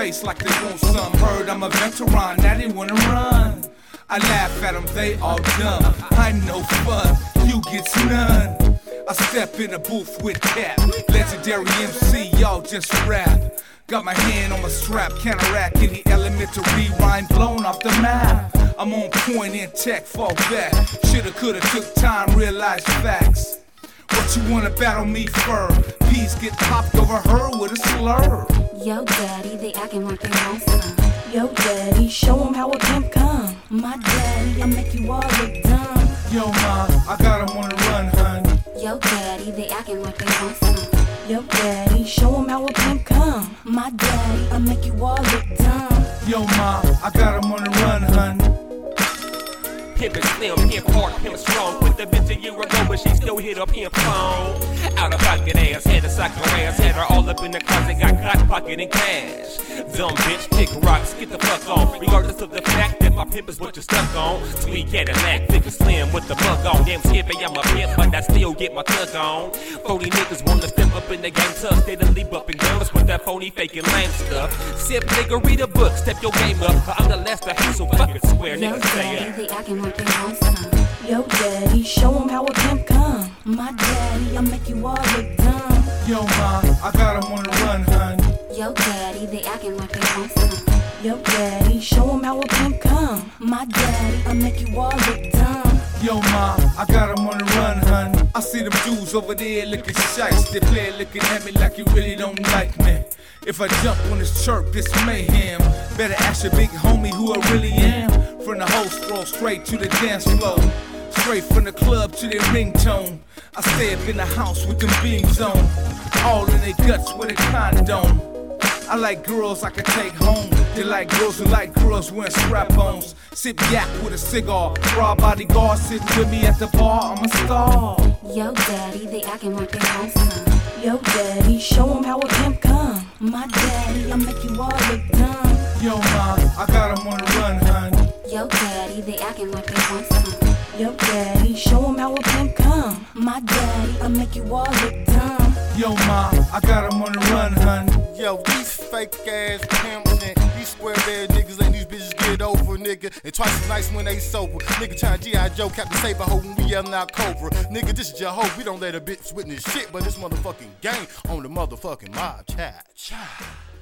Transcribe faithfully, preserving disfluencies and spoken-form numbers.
face like they want some. Heard I'm a veteran, now they wanna run. I laugh at them, they all dumb. I'm no fun, you get none. I step in the booth with Cap, legendary M C, y'all just rap. Got my hand on my strap, counteract any element to rewind, blown off the map. I'm on point in tech, fall back. Shoulda, coulda, took time, realized facts. What you wanna battle me for? Peas get popped over her with a slur. Yo, daddy, they acting like they want some. Yo, daddy, show them how a pimp come. My daddy, I make you all look dumb. Yo, ma, I got 'em on the run, hun. Yo, daddy, they acting like they want some. Yo, daddy, show them how a pimp come. My daddy, I make you all look dumb. Yo, ma, I got 'em on the run, hun. Pimp slim, pimp hard, pimp strong. Put the bitch a year ago, but she still hit up pimp phone. Out of pocket ass, had to sock her ass, had her all up in the closet, got cotton pocket and cash. Dumb bitch, kick rocks, get the fuck on. Regardless of the fact that my pimp is what you're stuck on. Sweet Cadillac, thick and slim with the mug on. Damn skippy, I'm a pimp, but I still get my thug on. Phony niggas wanna step up in the game tough. They done leap up in guns with that phony faking lame stuff. Sip nigga, read a book, step your game up. I'm the Lester Hazel, fucking square Yo, niggas say daddy, it. they acting like they want some. Yo, daddy, show them how a pimp come. My daddy, I make you all look dumb. Yo, ma, I got 'em on the run, hun. Yo, daddy, they acting like they want some. Yo, daddy, show them how a pimp come. My daddy, I make you all look dumb. Yo, ma, I got 'em on the run, hun. I see them dudes over there looking shice. They play looking at me like you really don't like me. If I jump on this chirp, it's mayhem. Better ask your big homie who I really am. From the host roll straight to the dance floor. Straight from the club to their ringtone. I stay up in the house with them beams on. All in their guts with a condom. I like girls I can take home. They like girls who like girls wearing strap-ons. Sip yak with a cigar. Raw bodyguard sitting with me at the bar. I'm a star. Yo, daddy, they acting like they want some. Yo, daddy, show them how a pimp come. My daddy, I make you all look dumb. Yo, ma, I got 'em on the run, hun. Yo, daddy, they acting like they want some. Yo, daddy, show them how a pimp come. My daddy, I make you all look dumb. Yo, ma, I got 'em on the run, hun. Yo, these fake ass pimps and these square bed niggas and these bitches get over, nigga. And twice as nice when they sober. Nigga trying G I. Joe, Captain Saberho when we yelling out Cobra. Nigga, this is your hoe. We don't let a bitch witness shit, but this motherfucking gang on the motherfucking mob chat.